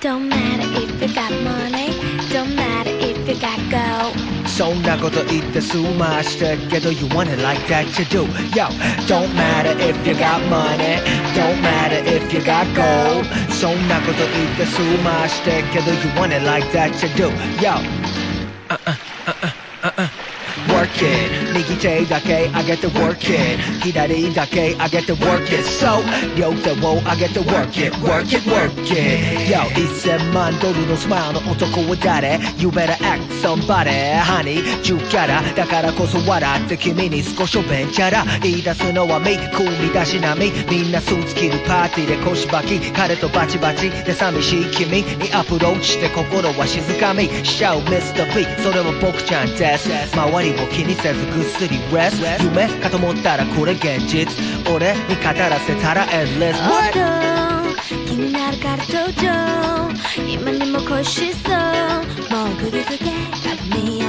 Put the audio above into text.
Don't matter if you got money, don't matter if you got gold. そんなこと言って済ましてけど You want it like that you do. Yo, don't matter if you got money, don't matter if you got gold. そんなこと言って済ましてけど You want it like that you do. Yo, work it 右手だけ上げて work it 左だけ上げて work it So 両手を上げて work it work it work it Yo 1000万ドルのスマイルの男は誰 You better act somebody Honey 10キャラだからこそ笑って君に少しおべんちゃら言い出すのはミ組み出し並みみんなスーツ着るパーティーで腰ばき彼とバチバチで寂しい君にアプローチして心は静かみしちゃう Mr. B それは僕ちゃんです周りを気にせずぐっすり rest 夢かと思ったらこれ現実俺に語らせたら endless What? 気になるから登場今にも恋しそうもうグリグリ got me